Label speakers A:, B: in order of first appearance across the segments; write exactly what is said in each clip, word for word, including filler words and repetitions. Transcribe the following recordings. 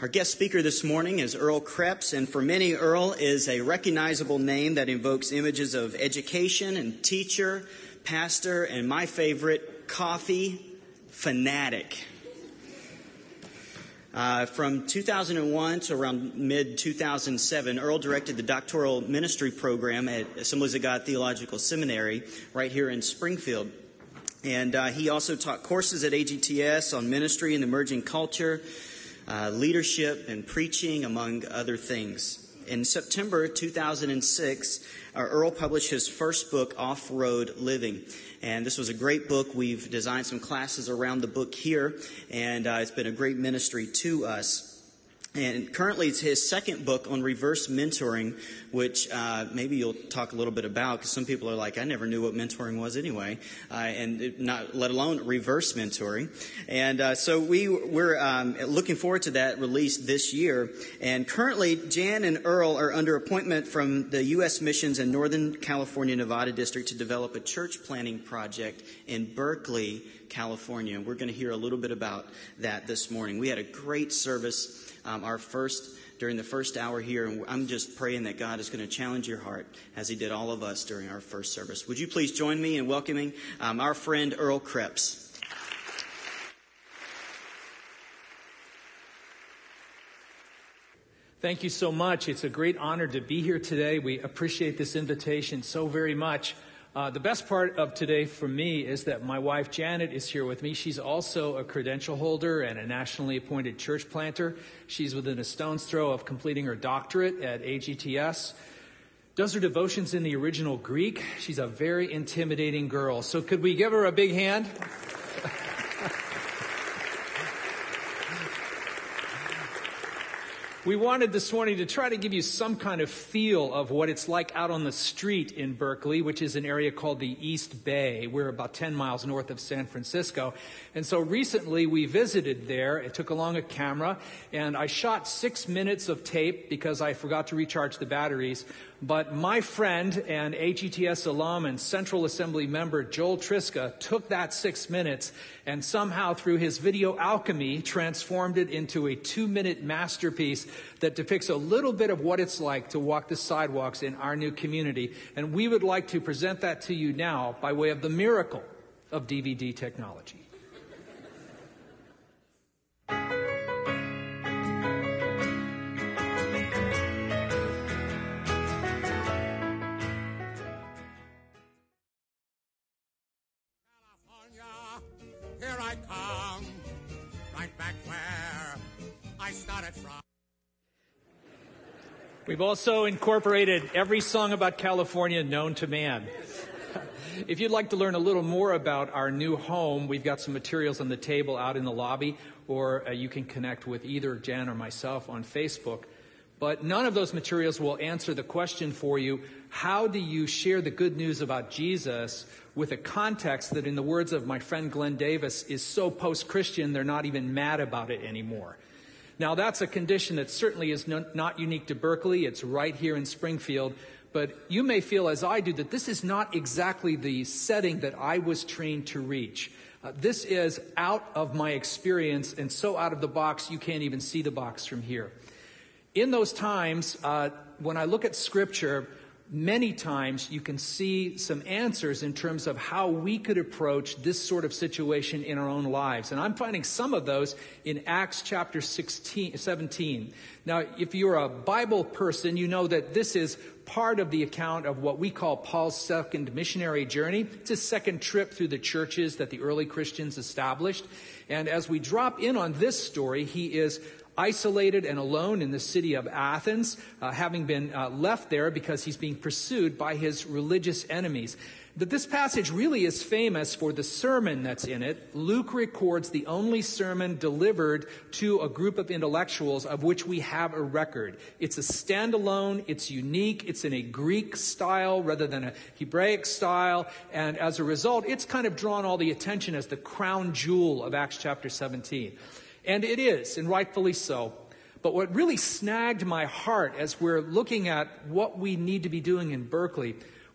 A: Our guest speaker this morning is Earl Krebs, and for many, Earl is a recognizable name that invokes images of education and teacher, pastor, and my favorite, coffee fanatic. Uh, from two thousand one to around mid two thousand seven, Earl directed the doctoral ministry program at Assemblies of God Theological Seminary right here in Springfield. And uh, he also taught courses at A G T S on ministry and emerging culture, uh, leadership, and preaching, among other things. In September two thousand six, uh, Earl published his first book, Off-Road Living. And this was a great book. We've designed some classes around the book here, and uh, it's been a great ministry to us. And currently it's his second book on reverse mentoring, which uh, maybe you'll talk a little bit about, because some people are like, I never knew what mentoring was anyway, uh, and it, not let alone reverse mentoring. And uh, so we, we're um, looking forward to that release this year. And currently, Jan and Earl are under appointment from the U S Missions in Northern California, Nevada District to develop a church planting project in Berkeley, California. We're going to hear a little bit about that this morning. We had a great service. Um, our first, during the first hour here, and I'm just praying that God is going to challenge your heart as he did all of us during our first service. Would you please join me in welcoming um, our friend Earl Krebs.
B: Thank you so much. It's a great honor to be here today. We appreciate this invitation so very much. Uh, the best part of today for me is that my wife Janet is here with me. She's also a credential holder and a nationally appointed church planter. She's within a stone's throw of completing her doctorate at A G T S. Does her devotions in the original Greek. She's a very intimidating girl. So could we give her a big hand? We wanted this morning to try to give you some kind of feel of what it's like out on the street in Berkeley, which is an area called the East Bay. We're about ten miles north of San Francisco. And so recently we visited there. I took along a camera, and I shot six minutes of tape because I forgot to recharge the batteries. But my friend and A G T S alum and Central Assembly member Joel Triska took that six minutes and somehow through his video alchemy transformed it into a two-minute masterpiece that depicts a little bit of what it's like to walk the sidewalks in our new community. And we would like to present that to you now by way of the miracle of D V D technology.
C: Here I come, right back where I started from.
B: We've also incorporated every song about California known to man. If you'd like to learn a little more about our new home, we've got some materials on the table out in the lobby, or uh, you can connect with either Jan or myself on Facebook. But none of those materials will answer the question for you, how do you share the good news about Jesus with a context that, in the words of my friend Glenn Davis, is so post-Christian they're not even mad about it anymore. Now, that's a condition that certainly is no, not unique to Berkeley. It's right here in Springfield. But you may feel, as I do, that this is not exactly the setting that I was trained to reach. Uh, this is out of my experience, and so out of the box you can't even see the box from here. In those times, uh, when I look at Scripture, many times you can see some answers in terms of how we could approach this sort of situation in our own lives. And I'm finding some of those in Acts chapter sixteen, seventeen. Now, if you're a Bible person, you know that this is part of the account of what we call Paul's second missionary journey. It's his second trip through the churches that the early Christians established. And as we drop in on this story, he is isolated and alone in the city of Athens, uh, having been uh, left there because he's being pursued by his religious enemies. But this passage really is famous for the sermon that's in it. Luke records the only sermon delivered to a group of intellectuals of which we have a record. It's a standalone, it's unique, it's in a Greek style rather than a Hebraic style, and as a result, it's kind of drawn all the attention as the crown jewel of Acts chapter seventeen. And it is, and rightfully so. But what really snagged my heart as we're looking at what we need to be doing in Berkeley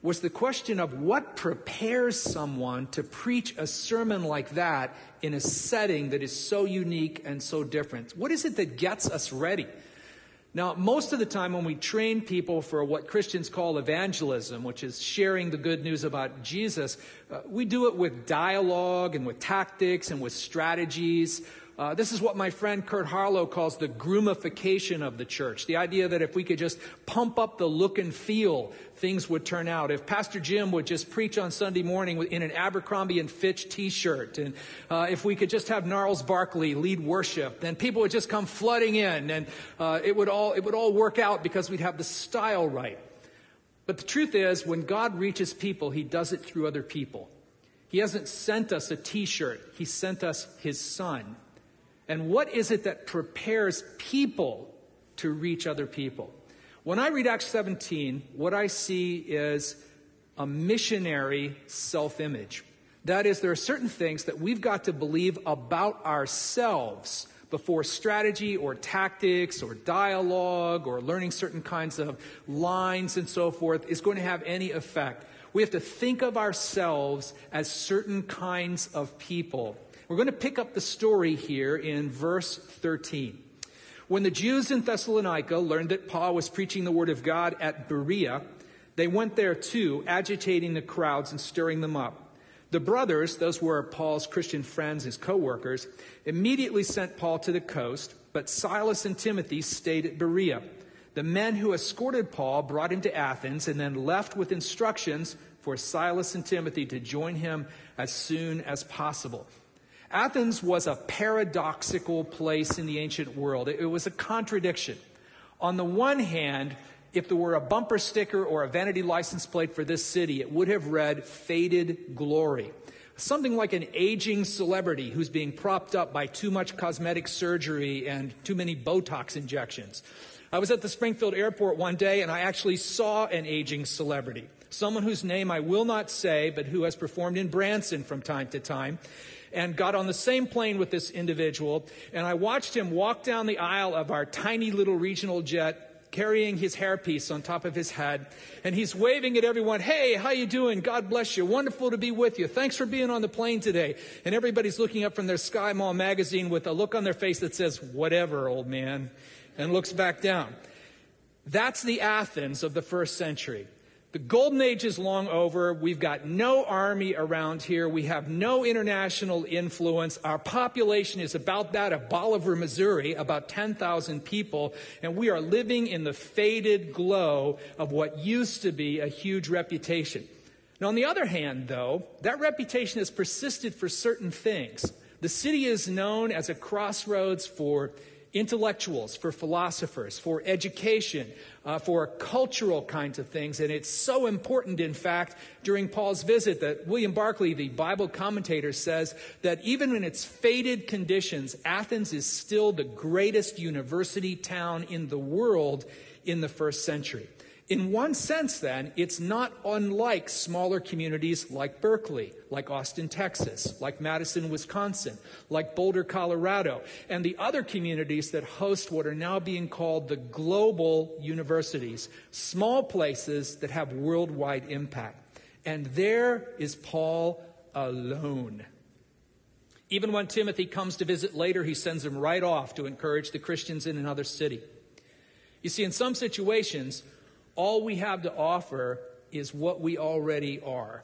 B: was the question of what prepares someone to preach a sermon like that in a setting that is so unique and so different. What is it that gets us ready? Now, most of the time when we train people for what Christians call evangelism, which is sharing the good news about Jesus, uh, we do it with dialogue and with tactics and with strategies. Uh, this is what my friend Kurt Harlow calls the groomification of the church. The idea that if we could just pump up the look and feel, things would turn out. If Pastor Jim would just preach on Sunday morning in an Abercrombie and Fitch t-shirt, and uh, if we could just have Gnarls Barkley lead worship, then people would just come flooding in, and uh, it would all it would all work out because we'd have the style right. But the truth is, when God reaches people, he does it through other people. He hasn't sent us a t-shirt. He sent us his son. And what is it that prepares people to reach other people? When I read Acts seventeen, what I see is a missionary self-image. That is, there are certain things that we've got to believe about ourselves before strategy or tactics or dialogue or learning certain kinds of lines and so forth is going to have any effect. We have to think of ourselves as certain kinds of people. We're going to pick up the story here in verse thirteen. When the Jews in Thessalonica learned that Paul was preaching the word of God at Berea, they went there too, agitating the crowds and stirring them up. The brothers, those were Paul's Christian friends, his co-workers, immediately sent Paul to the coast, but Silas and Timothy stayed at Berea. The men who escorted Paul brought him to Athens and then left with instructions for Silas and Timothy to join him as soon as possible. Athens was a paradoxical place in the ancient world. It was a contradiction. On the one hand, if there were a bumper sticker or a vanity license plate for this city, it would have read "Faded Glory." Something like an aging celebrity who's being propped up by too much cosmetic surgery and too many Botox injections. I was at the Springfield airport one day and I actually saw an aging celebrity. Someone whose name I will not say, but who has performed in Branson from time to time. And got on the same plane with this individual, and I watched him walk down the aisle of our tiny little regional jet, carrying his hairpiece on top of his head, and he's waving at everyone, "Hey, how you doing? God bless you. Wonderful to be with you. Thanks for being on the plane today." And everybody's looking up from their Sky Mall magazine with a look on their face that says, "Whatever, old man," and looks back down. That's the Athens of the first century. The golden age is long over. We've got no army around here. We have no international influence. Our population is about that of Bolivar, Missouri, about ten thousand people. And we are living in the faded glow of what used to be a huge reputation. Now, on the other hand, though, that reputation has persisted for certain things. The city is known as a crossroads for intellectuals, for philosophers, for education, uh, for cultural kinds of things. And it's so important, in fact, during Paul's visit that William Barclay, the Bible commentator, says that even in its faded conditions, Athens is still the greatest university town in the world in the first century. In one sense, then, it's not unlike smaller communities like Berkeley, like Austin, Texas, like Madison, Wisconsin, like Boulder, Colorado, and the other communities that host what are now being called the global universities, small places that have worldwide impact. And there is Paul alone. Even when Timothy comes to visit later, he sends him right off to encourage the Christians in another city. You see, in some situations, all we have to offer is what we already are.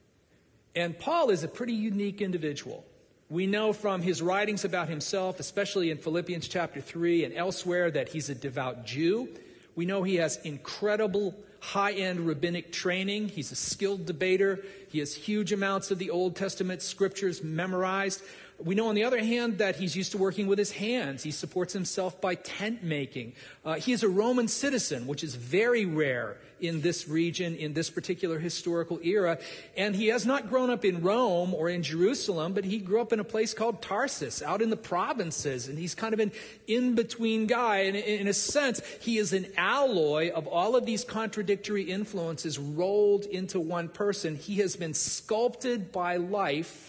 B: And Paul is a pretty unique individual. We know from his writings about himself, especially in Philippians chapter three and elsewhere, that he's a devout Jew. We know he has incredible high-end rabbinic training. He's a skilled debater. He has huge amounts of the Old Testament scriptures memorized. We know, on the other hand, that he's used to working with his hands. He supports himself by tent making. Uh, he is a Roman citizen, which is very rare in this region, in this particular historical era. And he has not grown up in Rome or in Jerusalem, but he grew up in a place called Tarsus, out in the provinces. And he's kind of an in-between guy. And in a sense, he is an alloy of all of these contradictory influences rolled into one person. He has been sculpted by life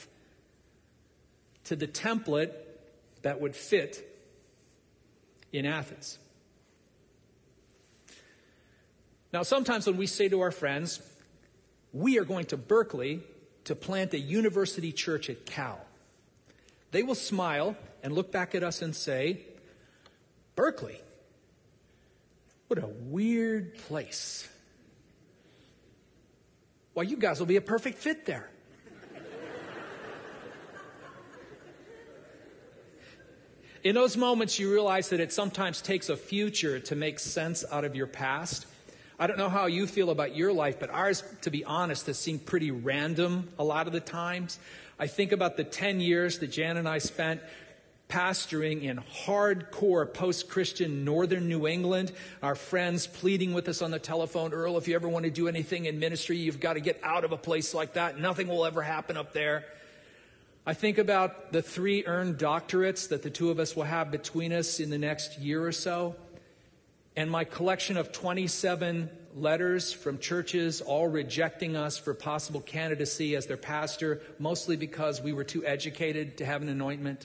B: to the template that would fit in Athens. Now, sometimes when we say to our friends, we are going to Berkeley to plant a university church at Cal. They will smile and look back at us and say, Berkeley? What a weird place. Well, you guys will be a perfect fit there. In those moments, you realize that it sometimes takes a future to make sense out of your past. I don't know how you feel about your life, but ours, to be honest, has seemed pretty random a lot of the times. I think about the ten years that Jan and I spent pastoring in hardcore post-Christian northern New England. Our friends pleading with us on the telephone, Earl, if you ever want to do anything in ministry, you've got to get out of a place like that. Nothing will ever happen up there. I think about the three earned doctorates that the two of us will have between us in the next year or so, and my collection of twenty-seven letters from churches all rejecting us for possible candidacy as their pastor, mostly because we were too educated to have an anointment.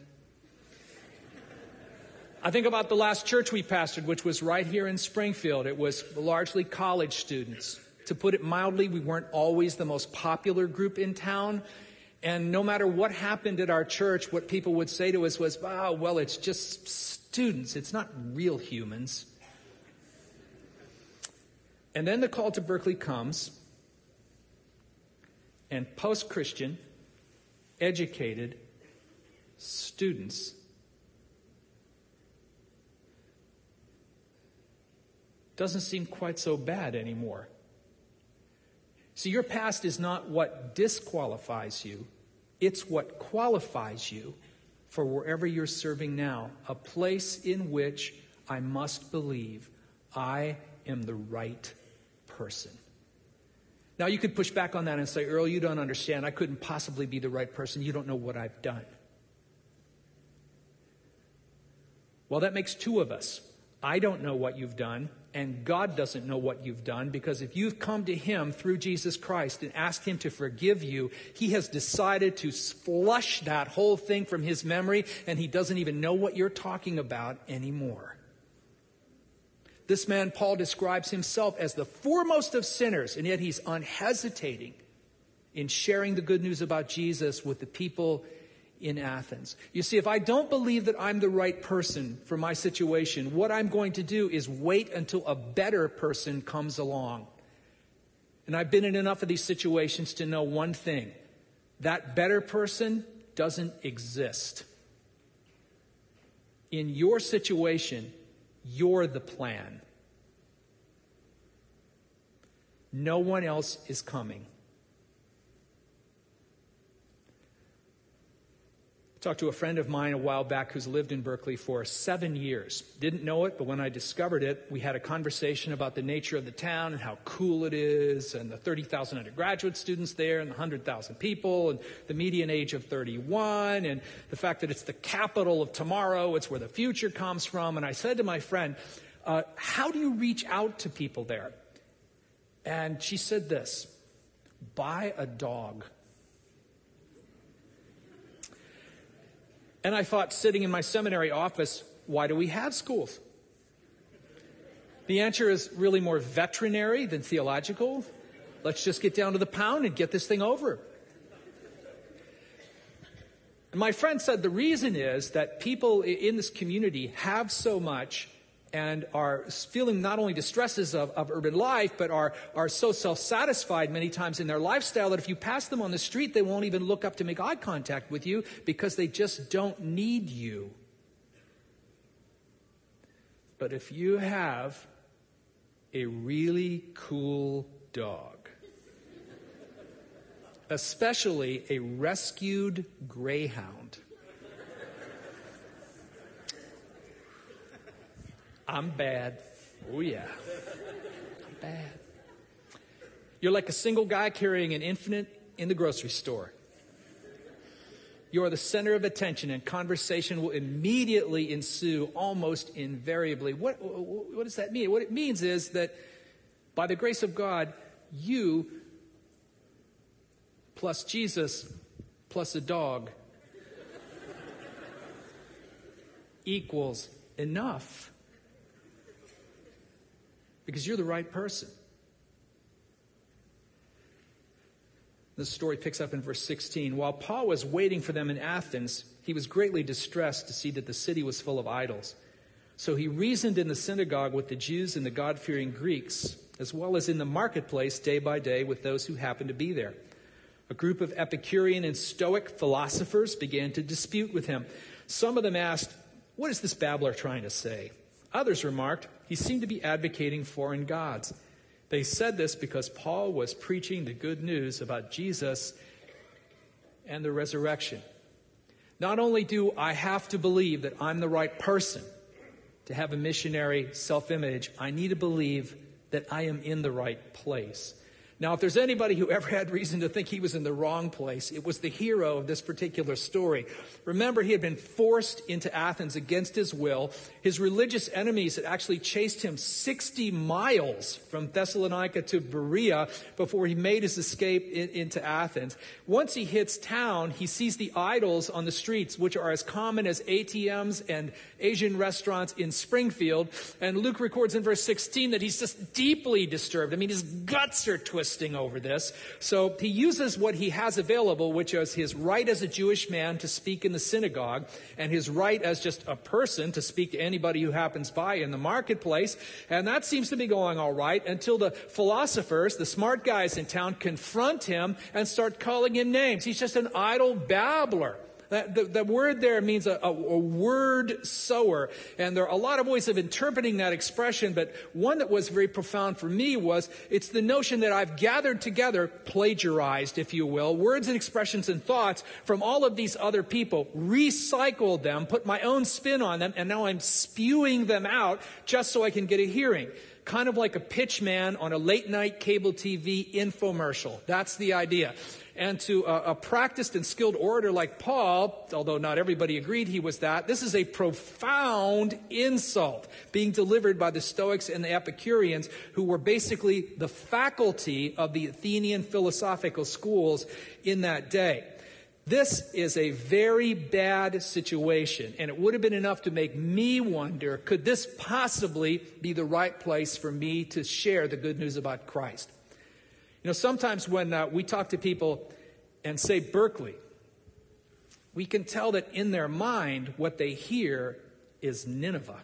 B: I think about the last church we pastored, which was right here in Springfield. It was largely college students. To put it mildly, we weren't always the most popular group in town. And no matter what happened at our church, what people would say to us was, oh, well, it's just students. It's not real humans. And then the call to Berkeley comes, and post-Christian, educated students doesn't seem quite so bad anymore. See, your past is not what disqualifies you. It's what qualifies you for wherever you're serving now, a place in which I must believe I am the right person. Now, you could push back on that and say, Earl, you don't understand. I couldn't possibly be the right person. You don't know what I've done. Well, that makes two of us. I don't know what you've done, and God doesn't know what you've done, because if you've come to Him through Jesus Christ and asked Him to forgive you, He has decided to flush that whole thing from His memory, and He doesn't even know what you're talking about anymore. This man, Paul, describes himself as the foremost of sinners, and yet he's unhesitating in sharing the good news about Jesus with the people in Athens. You see, if I don't believe that I'm the right person for my situation, what I'm going to do is wait until a better person comes along. And I've been in enough of these situations to know one thing. That better person doesn't exist. In your situation, you're the plan. No one else is coming. I talked to a friend of mine a while back who's lived in Berkeley for seven years. Didn't know it, but when I discovered it, we had a conversation about the nature of the town and how cool it is, and the thirty thousand undergraduate students there, and the one hundred thousand people, and the median age of thirty-one, and the fact that it's the capital of tomorrow, it's where the future comes from. And I said to my friend, uh, how do you reach out to people there? And she said this: buy a dog. And I thought, sitting in my seminary office, why do we have schools? The answer is really more veterinary than theological. Let's just get down to the pound and get this thing over. And my friend said the reason is that people in this community have so much and are feeling not only distresses of, of urban life, but are, are so self-satisfied many times in their lifestyle that if you pass them on the street, they won't even look up to make eye contact with you because they just don't need you. But if you have a really cool dog, especially a rescued greyhound, I'm bad. Oh, yeah. I'm bad. You're like a single guy carrying an infant in the grocery store. You are the center of attention, and conversation will immediately ensue, almost invariably. What, what does that mean? What it means is that by the grace of God, you plus Jesus plus a dog equals enough. Because you're the right person. The story picks up in verse sixteen. While Paul was waiting for them in Athens, he was greatly distressed to see that the city was full of idols. So he reasoned in the synagogue with the Jews and the God-fearing Greeks, as well as in the marketplace day by day with those who happened to be there. A group of Epicurean and Stoic philosophers began to dispute with him. Some of them asked, "What is this babbler trying to say?" Others remarked, "He seemed to be advocating foreign gods." They said this because Paul was preaching the good news about Jesus and the resurrection. Not only do I have to believe that I'm the right person to have a missionary self-image, I need to believe that I am in the right place. Now, if there's anybody who ever had reason to think he was in the wrong place, it was the hero of this particular story. Remember, he had been forced into Athens against his will. His religious enemies had actually chased him sixty miles from Thessalonica to Berea before he made his escape in, into Athens. Once he hits town, he sees the idols on the streets, which are as common as A T Ms and Asian restaurants in Springfield. And Luke records in verse sixteen that he's just deeply disturbed. I mean, his guts are twisted over this. So he uses what he has available, which is his right as a Jewish man to speak in the synagogue and his right as just a person to speak to anybody who happens by in the marketplace. And that seems to be going all right until the philosophers, the smart guys in town, confront him and start calling him names. He's just an idle babbler. The, the word there means a, a, a word sower. And there are a lot of ways of interpreting that expression, but one that was very profound for me was it's the notion that I've gathered together, plagiarized, if you will, words and expressions and thoughts from all of these other people, recycled them, put my own spin on them, and now I'm spewing them out just so I can get a hearing. Kind of like a pitch man on a late-night cable T V infomercial. That's the idea. And to a, a practiced and skilled orator like Paul, although not everybody agreed he was that, this is a profound insult being delivered by the Stoics and the Epicureans, who were basically the faculty of the Athenian philosophical schools in that day. This is a very bad situation, and it would have been enough to make me wonder, could this possibly be the right place for me to share the good news about Christ? You know, sometimes when uh, we talk to people and say Berkeley, we can tell that in their mind what they hear is Nineveh.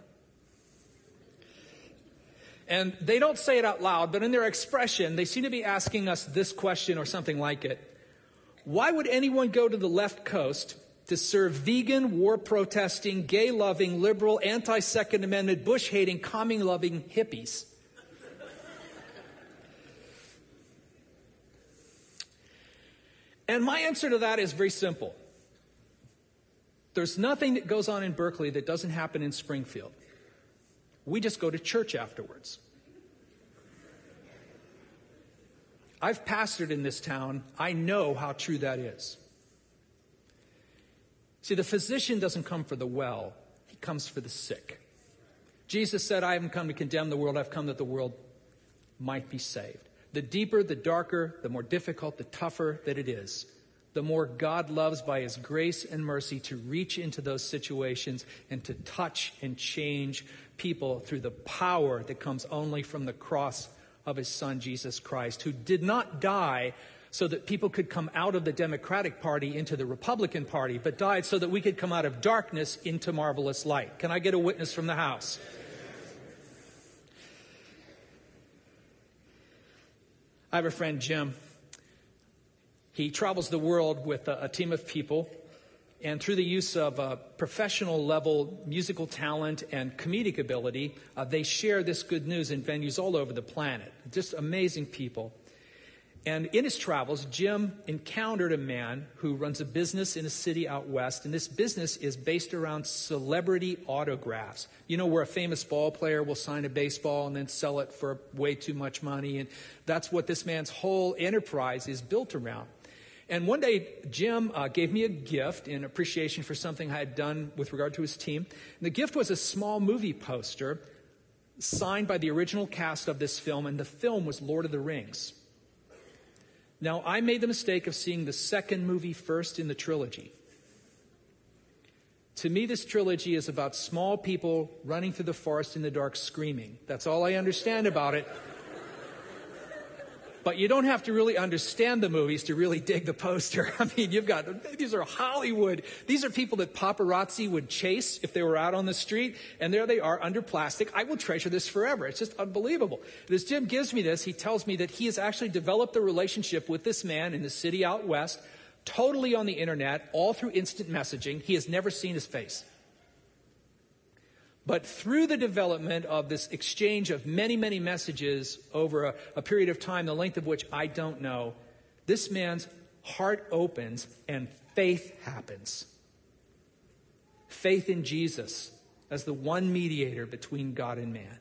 B: And they don't say it out loud, but in their expression, they seem to be asking us this question or something like it. Why would anyone go to the left coast to serve vegan, war-protesting, gay-loving, liberal, anti-Second Amendment, Bush-hating, commie-loving hippies? And my answer to that is very simple. There's nothing that goes on in Berkeley that doesn't happen in Springfield. We just go to church afterwards. I've pastored in this town. I know how true that is. See, the physician doesn't come for the well. He comes for the sick. Jesus said, I haven't come to condemn the world. I've come that the world might be saved. The deeper, the darker, the more difficult, the tougher that it is, the more God loves by his grace and mercy to reach into those situations and to touch and change people through the power that comes only from the cross of his son, Jesus Christ, who did not die so that people could come out of the Democratic Party into the Republican Party, but died so that we could come out of darkness into marvelous light. Can I get a witness from the house? I have a friend, Jim. He travels the world with a, a team of people, and through the use of uh, professional level musical talent and comedic ability, uh, they share this good news in venues all over the planet. Just amazing people. And in his travels, Jim encountered a man who runs a business in a city out west, and this business is based around celebrity autographs. You know, where a famous ball player will sign a baseball and then sell it for way too much money, and that's what this man's whole enterprise is built around. And one day, Jim uh, gave me a gift in appreciation for something I had done with regard to his team. And the gift was a small movie poster signed by the original cast of this film, and the film was Lord of the Rings. Now, I made the mistake of seeing the second movie first in the trilogy. To me, this trilogy is about small people running through the forest in the dark screaming. That's all I understand about it. But you don't have to really understand the movies to really dig the poster. I mean, you've got, these are Hollywood. These are people that paparazzi would chase if they were out on the street. And there they are under plastic. I will treasure this forever. It's just unbelievable. And as Jim gives me this, he tells me that he has actually developed a relationship with this man in the city out west, totally on the internet, all through instant messaging. He has never seen his face. But through the development of this exchange of many, many messages over a, a period of time, the length of which I don't know, this man's heart opens and faith happens. Faith in Jesus as the one mediator between God and man.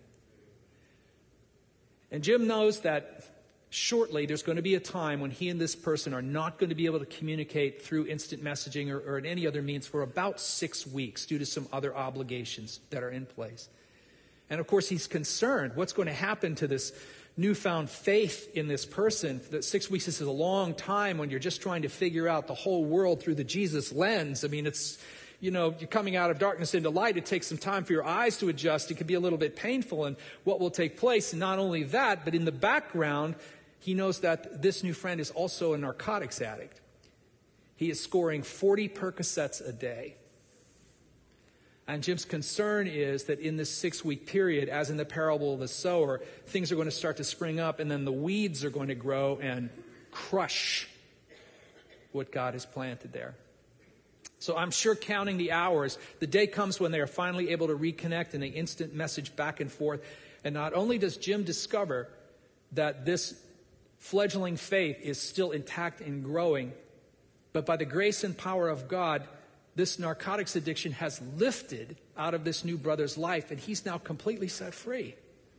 B: And Jim knows that shortly there's going to be a time when he and this person are not going to be able to communicate through instant messaging or, or in any other means for about six weeks due to some other obligations that are in place. And of course, he's concerned what's going to happen to this newfound faith in this person. That six weeks is a long time when you're just trying to figure out the whole world through the Jesus lens. I mean, it's, you know, you're coming out of darkness into light. It takes some time for your eyes to adjust. It can be a little bit painful in what will take place. And not only that, but in the background, he knows that this new friend is also a narcotics addict. He is scoring forty Percocets a day. And Jim's concern is that in this six-week period, as in the parable of the sower, things are going to start to spring up, and then the weeds are going to grow and crush what God has planted there. So I'm sure counting the hours, the day comes when they are finally able to reconnect and they instant message back and forth. And not only does Jim discover that this fledgling faith is still intact and growing, but by the grace and power of God, this narcotics addiction has lifted out of this new brother's life, and he's now completely set free.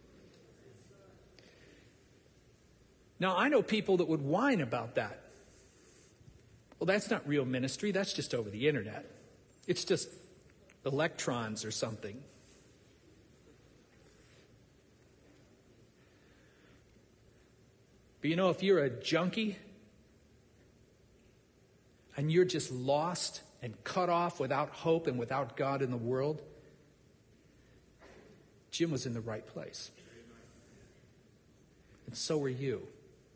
B: Now, I know people that would whine about that. Well, that's not real ministry. That's just over the internet. It's just electrons or something. But you know, if you're a junkie and you're just lost and cut off without hope and without God in the world, Jim was in the right place. And so are you.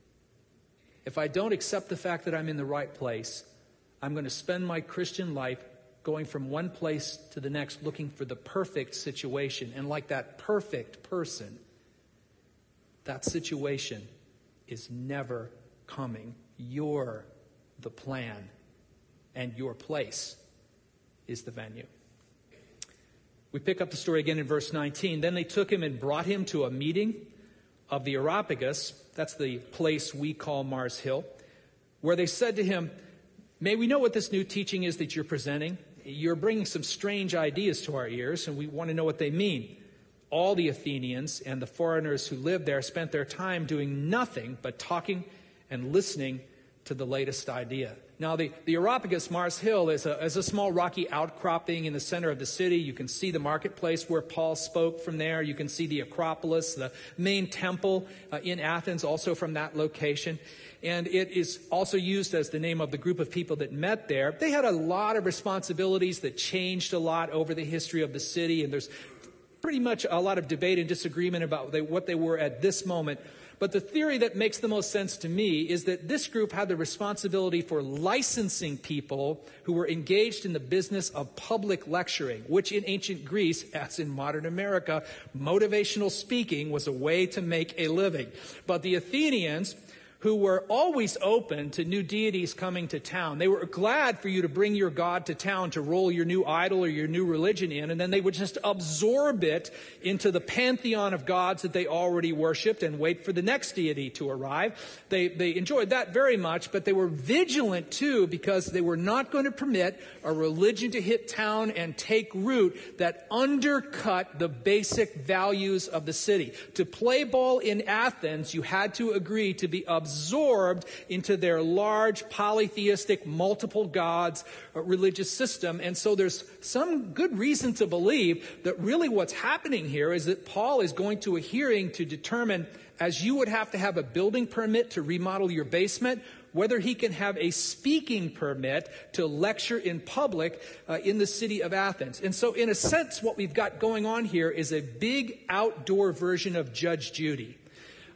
B: If I don't accept the fact that I'm in the right place, I'm going to spend my Christian life going from one place to the next looking for the perfect situation. And like that perfect person, that situation is never coming. You're the plan, and your place is the venue. We pick up the story again in verse nineteen. Then they took him and brought him to a meeting of the Areopagus. That's the place we call Mars Hill, where they said to him, "May we know what this new teaching is that you're presenting? You're bringing some strange ideas to our ears, and we want to know what they mean." All the Athenians and the foreigners who lived there spent their time doing nothing but talking and listening to the latest idea. Now, the, the Areopagus, Mars Hill, is a, is a small rocky outcropping in the center of the city. You can see the marketplace where Paul spoke from there. You can see the Acropolis, the main temple uh, in Athens, also from that location. And it is also used as the name of the group of people that met there. They had a lot of responsibilities that changed a lot over the history of the city, and there's pretty much a lot of debate and disagreement about what they were at this moment. But the theory that makes the most sense to me is that this group had the responsibility for licensing people who were engaged in the business of public lecturing, which in ancient Greece, as in modern America, motivational speaking was a way to make a living. But the Athenians, who were always open to new deities coming to town, they were glad for you to bring your god to town to roll your new idol or your new religion in, and then they would just absorb it into the pantheon of gods that they already worshipped and wait for the next deity to arrive. They, they enjoyed that very much, but they were vigilant too, because they were not going to permit a religion to hit town and take root that undercut the basic values of the city. To play ball in Athens, you had to agree to be absorbed absorbed into their large polytheistic multiple gods uh, religious system. And so there's some good reason to believe that really what's happening here is that Paul is going to a hearing to determine, as you would have to have a building permit to remodel your basement, whether he can have a speaking permit to lecture in public uh, in the city of Athens. And so in a sense, what we've got going on here is a big outdoor version of Judge Judy.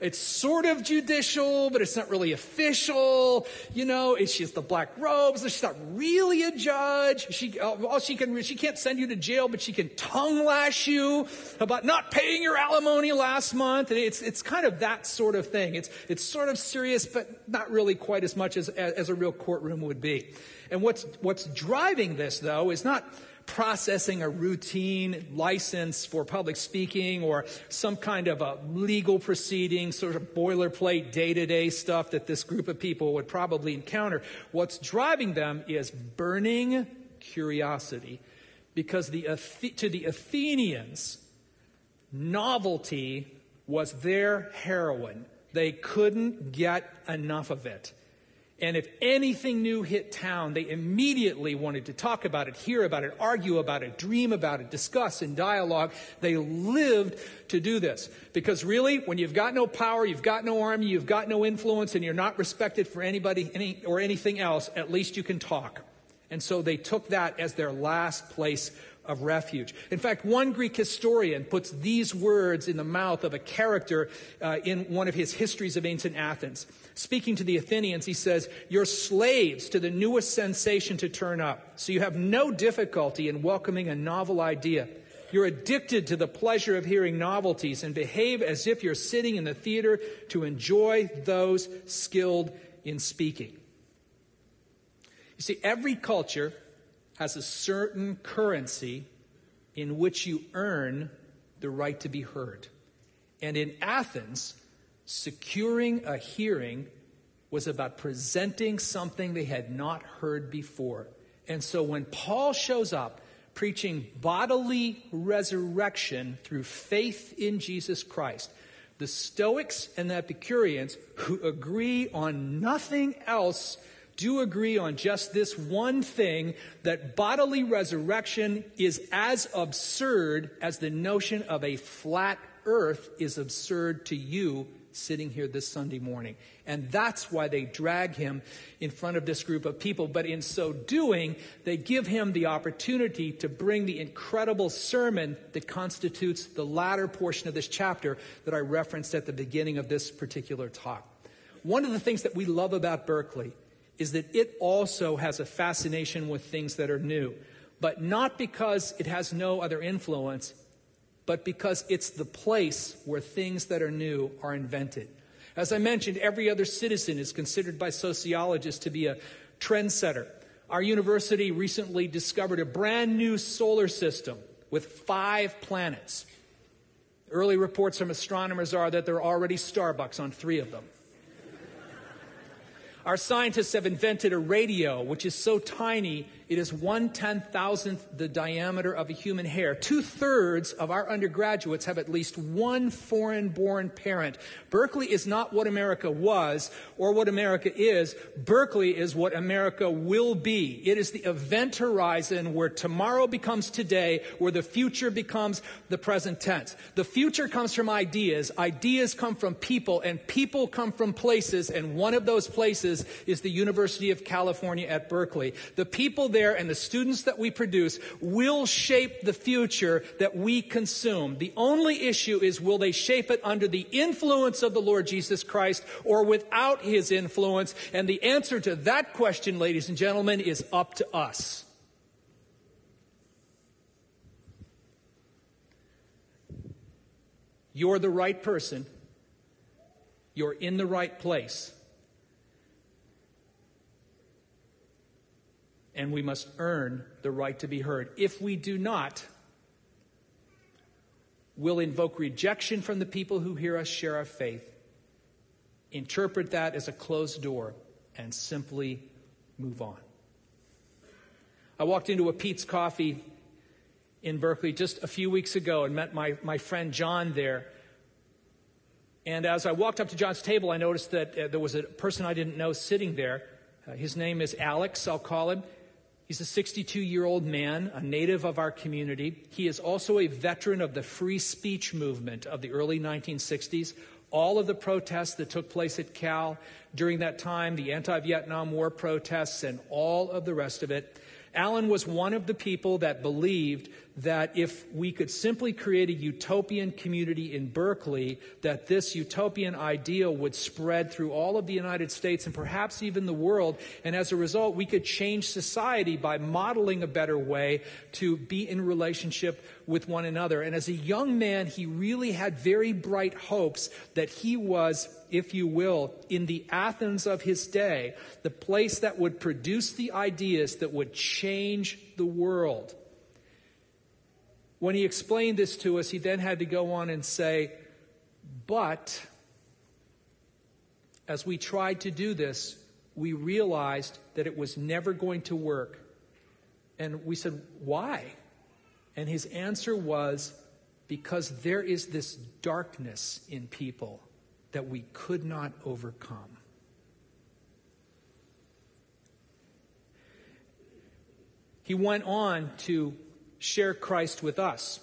B: It's sort of judicial, but it's not really official. You know, it's just the black robes. She's not really a judge. She, all she can, she can't send you to jail, but she can tongue lash you about not paying your alimony last month. And it's, it's kind of that sort of thing. It's, it's sort of serious, but not really quite as much as, as a real courtroom would be. And what's, what's driving this, though, is not processing a routine license for public speaking or some kind of a legal proceeding, sort of boilerplate day-to-day stuff that this group of people would probably encounter. What's driving them is burning curiosity, because the to the Athenians, novelty was their heroin. They couldn't get enough of it. And if anything new hit town, they immediately wanted to talk about it, hear about it, argue about it, dream about it, discuss in dialogue. They lived to do this. Because really, when you've got no power, you've got no army, you've got no influence, and you're not respected for anybody any, or anything else, at least you can talk. And so they took that as their last place of refuge. In fact, one Greek historian puts these words in the mouth of a character uh, in one of his histories of ancient Athens. Speaking to the Athenians, he says, "You're slaves to the newest sensation to turn up, so you have no difficulty in welcoming a novel idea. You're addicted to the pleasure of hearing novelties and behave as if you're sitting in the theater to enjoy those skilled in speaking." You see, every culture has a certain currency in which you earn the right to be heard. And in Athens, securing a hearing was about presenting something they had not heard before. And so when Paul shows up preaching bodily resurrection through faith in Jesus Christ, the Stoics and the Epicureans, who agree on nothing else, do agree on just this one thing, that bodily resurrection is as absurd as the notion of a flat earth is absurd to you sitting here this Sunday morning. And that's why they drag him in front of this group of people. But in so doing, they give him the opportunity to bring the incredible sermon that constitutes the latter portion of this chapter that I referenced at the beginning of this particular talk. One of the things that we love about Berkeley is that it also has a fascination with things that are new, but not because it has no other influence, but because it's the place where things that are new are invented. As I mentioned, every other citizen is considered by sociologists to be a trendsetter. Our university recently discovered a brand new solar system with five planets. Early reports from astronomers are that there are already Starbucks on three of them. Our scientists have invented a radio which is so tiny it is one ten-thousandth the diameter of a human hair. Two-thirds of our undergraduates have at least one foreign-born parent. Berkeley is not what America was or what America is. Berkeley is what America will be. It is the event horizon where tomorrow becomes today, where the future becomes the present tense. The future comes from ideas. Ideas come from people, and people come from places, and one of those places is the University of California at Berkeley. The people there and the students that we produce will shape the future that we consume. The only issue is, will they shape it under the influence of the Lord Jesus Christ or without his influence? And the answer to that question, ladies and gentlemen, is up to us. You're the right person. You're in the right place. And we must earn the right to be heard. If we do not, we'll invoke rejection from the people who hear us share our faith, interpret that as a closed door, and simply move on. I walked into a Pete's Coffee in Berkeley just a few weeks ago and met my, my friend John there. And as I walked up to John's table, I noticed that uh, there was a person I didn't know sitting there. Uh, his name is Alex, I'll call him. He's a sixty-two-year-old man, a native of our community. He is also a veteran of the free speech movement of the early nineteen sixties. All of the protests that took place at Cal during that time, the anti-Vietnam War protests, and all of the rest of it. Alan was one of the people that believed that if we could simply create a utopian community in Berkeley, that this utopian ideal would spread through all of the United States and perhaps even the world. And as a result, we could change society by modeling a better way to be in relationship with one another. And as a young man, he really had very bright hopes that he was, if you will, in the Athens of his day, the place that would produce the ideas that would change the world. When he explained this to us, he then had to go on and say, but as we tried to do this, we realized that it was never going to work. And we said, why? And his answer was, because there is this darkness in people that we could not overcome. He went on to share Christ with us.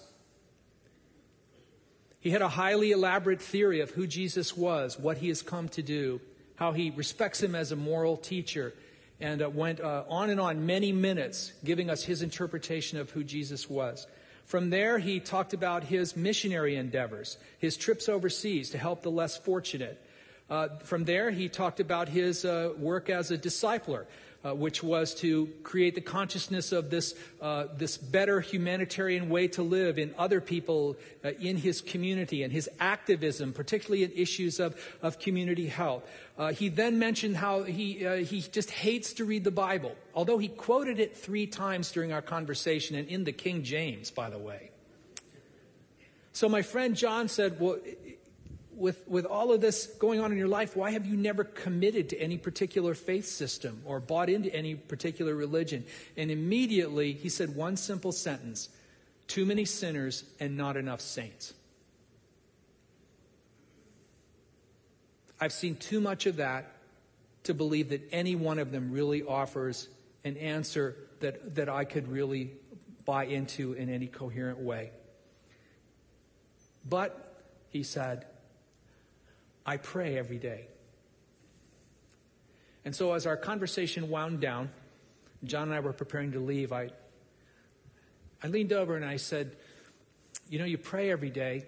B: He had a highly elaborate theory of who Jesus was, what he has come to do, how he respects him as a moral teacher, and uh, went uh, on and on many minutes giving us his interpretation of who Jesus was. From there, he talked about his missionary endeavors, his trips overseas to help the less fortunate. Uh, from there, he talked about his uh, work as a discipler, Uh, which was to create the consciousness of this uh, this better humanitarian way to live in other people uh, in his community, and his activism, particularly in issues of, of community health. Uh, he then mentioned how he uh, he just hates to read the Bible, although he quoted it three times during our conversation, and in the King James, by the way. So my friend John said, well, With, with all of this going on in your life, why have you never committed to any particular faith system or bought into any particular religion? And immediately he said one simple sentence: too many sinners and not enough saints. I've seen too much of that to believe that any one of them really offers an answer that, that I could really buy into in any coherent way. But, he said, I pray every day. And so as our conversation wound down, John and I were preparing to leave, I, I leaned over and I said, you know, you pray every day.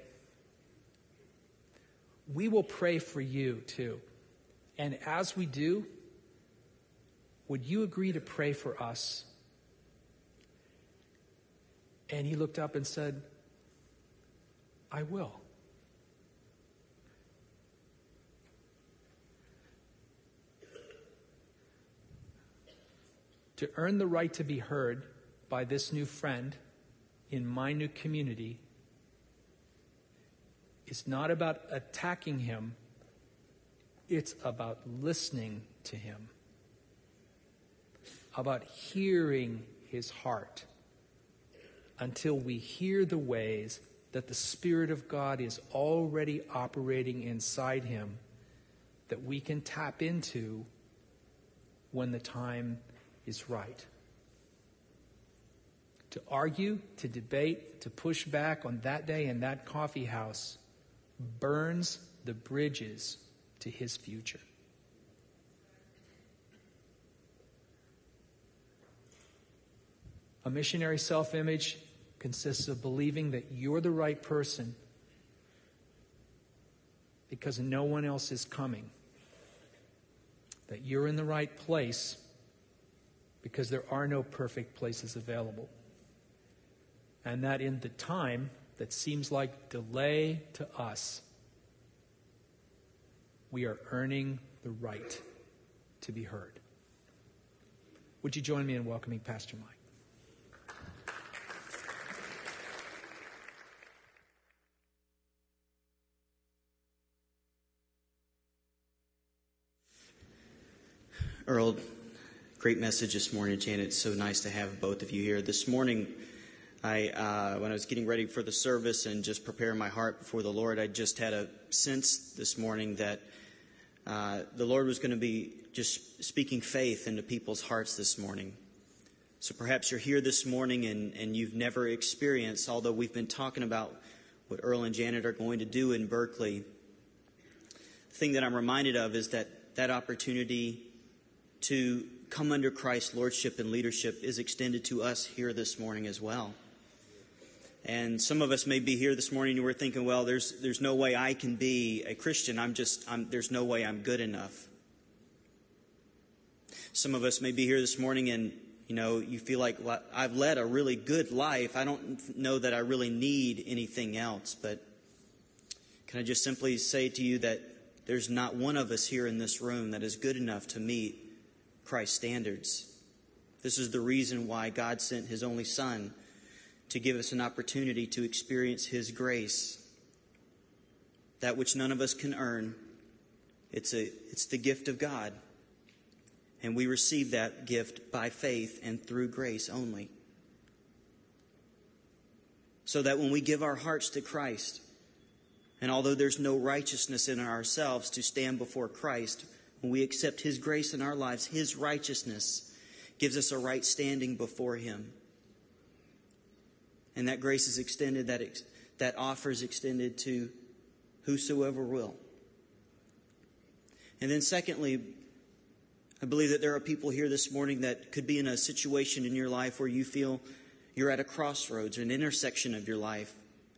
B: We will pray for you too. And as we do, would you agree to pray for us? And he looked up and said, I will. To earn the right to be heard by this new friend in my new community is not about attacking him. It's about listening to him, about hearing his heart until we hear the ways that the Spirit of God is already operating inside him that we can tap into when the time is right. To argue, to debate, to push back on that day in that coffee house burns the bridges to his future. A missionary self-image consists of believing that you're the right person because no one else is coming. That you're in the right place because there are no perfect places available. And that in the time that seems like delay to us, we are earning the right to be heard. Would you join me in welcoming Pastor Mike?
A: Earl, great message this morning, Janet. It's so nice to have both of you here. This morning, I uh, when I was getting ready for the service and just preparing my heart before the Lord, I just had a sense this morning that uh, the Lord was going to be just speaking faith into people's hearts this morning. So perhaps you're here this morning and, and you've never experienced, although we've been talking about what Earl and Janet are going to do in Berkeley. The thing that I'm reminded of is that that opportunity to come under Christ's lordship and leadership is extended to us here this morning as well. And some of us may be here this morning and we're thinking, well, there's there's no way I can be a Christian. I'm just, I'm, there's no way I'm good enough. Some of us may be here this morning and, you know, you feel like, well, I've led a really good life. I don't know that I really need anything else. But can I just simply say to you that there's not one of us here in this room that is good enough to meet Christ's standards. This is the reason why God sent His only Son, to give us an opportunity to experience His grace. That which none of us can earn. It's a, it's the gift of God. And we receive that gift by faith and through grace only. So that when we give our hearts to Christ, and although there's no righteousness in ourselves to stand before Christ, when we accept His grace in our lives, His righteousness gives us a right standing before Him. And that grace is extended, that ex- that offer is extended to whosoever will. And then secondly, I believe that there are people here this morning that could be in a situation in your life where you feel you're at a crossroads, an intersection of your life.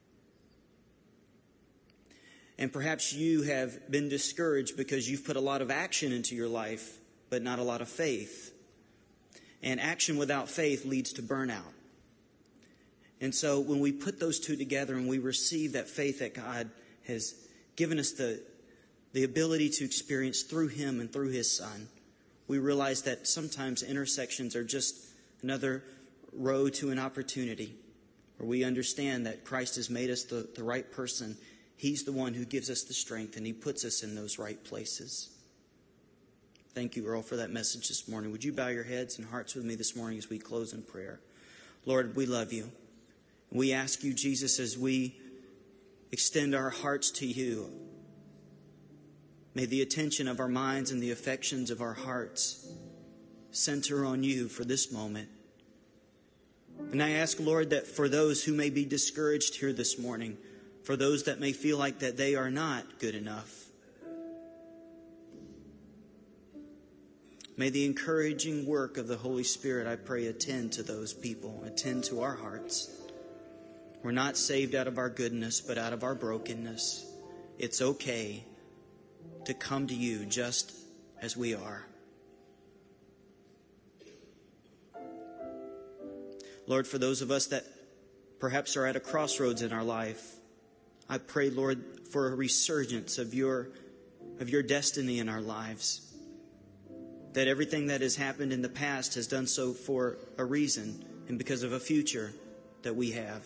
A: And perhaps you have been discouraged because you've put a lot of action into your life, but not a lot of faith. And action without faith leads to burnout. And so when we put those two together and we receive that faith that God has given us the, the ability to experience through Him and through His Son, we realize that sometimes intersections are just another road to an opportunity where we understand that Christ has made us the, the right person. He's the one who gives us the strength, and He puts us in those right places. Thank you, Earl, for that message this morning. Would you bow your heads and hearts with me this morning as we close in prayer? Lord, we love You. We ask You, Jesus, as we extend our hearts to You, may the attention of our minds and the affections of our hearts center on You for this moment. And I ask, Lord, that for those who may be discouraged here this morning, for those that may feel like that they are not good enough, may the encouraging work of the Holy Spirit, I pray, attend to those people, attend to our hearts. We're not saved out of our goodness, but out of our brokenness. It's okay to come to You just as we are. Lord, for those of us that perhaps are at a crossroads in our life, I pray, Lord, for a resurgence of your, of your destiny in our lives. That everything that has happened in the past has done so for a reason and because of a future that we have.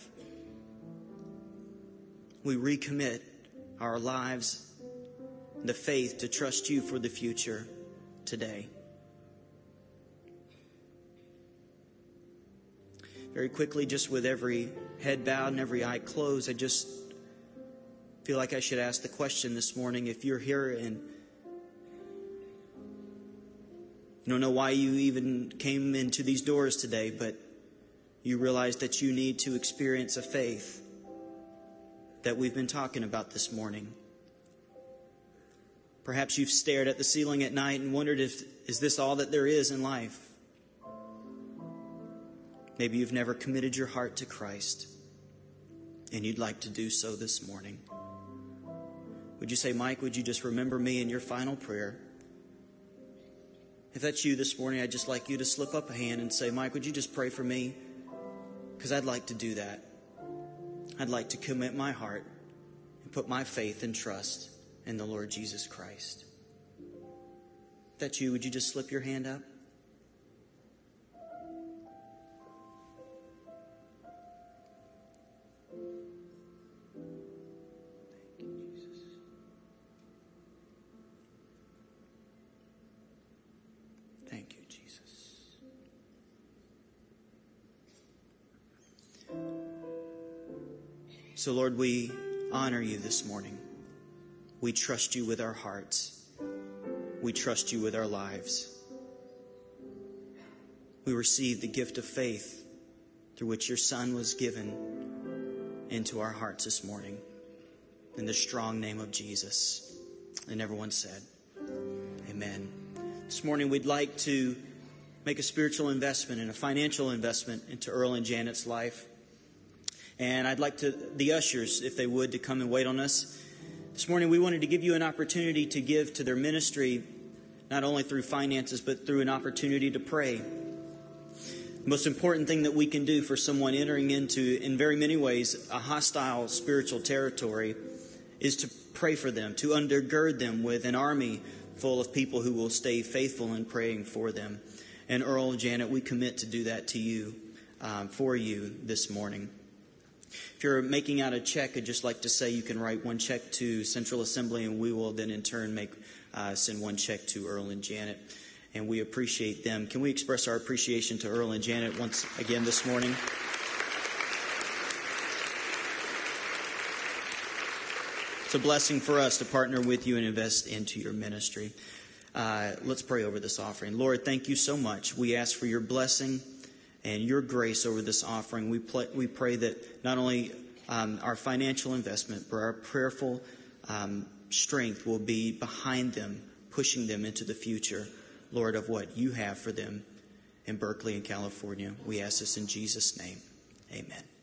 A: We recommit our lives, the faith to trust You for the future today. Very quickly, just with every head bowed and every eye closed, I just feel like I should ask the question this morning. If you're here and you don't know why you even came into these doors today, but you realize that you need to experience a faith that we've been talking about this morning. Perhaps you've stared at the ceiling at night and wondered if, is this all that there is in life? Maybe you've never committed your heart to Christ and you'd like to do so this morning. Would you say, Mike, would you just remember me in your final prayer? If that's you this morning, I'd just like you to slip up a hand and say, Mike, would you just pray for me? Because I'd like to do that. I'd like to commit my heart and put my faith and trust in the Lord Jesus Christ. If that's you, would you just slip your hand up? Thank you, Jesus. So, Lord, we honor You this morning. We trust You with our hearts. We trust You with our lives. We receive the gift of faith through which Your Son was given into our hearts this morning. In the strong name of Jesus. And everyone said, Amen. This morning we'd like to make a spiritual investment and a financial investment into Earl and Janet's life. And I'd like to the ushers, if they would, to come and wait on us. This morning we wanted to give you an opportunity to give to their ministry, not only through finances, but through an opportunity to pray. The most important thing that we can do for someone entering into, in very many ways, a hostile spiritual territory is to pray for them, to undergird them with an army full of people who will stay faithful in praying for them. And Earl and Janet, we commit to do that to you, um, for you this morning. If you're making out a check, I'd just like to say you can write one check to Central Assembly, and we will then in turn make uh, send one check to Earl and Janet. And we appreciate them. Can we express our appreciation to Earl and Janet once again this morning? It's a blessing for us to partner with you and invest into your ministry. Uh, let's pray over this offering. Lord, thank you so much. We ask for your blessing and your grace over this offering. We, pl- we pray that not only um, our financial investment, but our prayerful um, strength will be behind them, pushing them into the future, Lord, of what you have for them in Berkeley and California. We ask this in Jesus' name. Amen.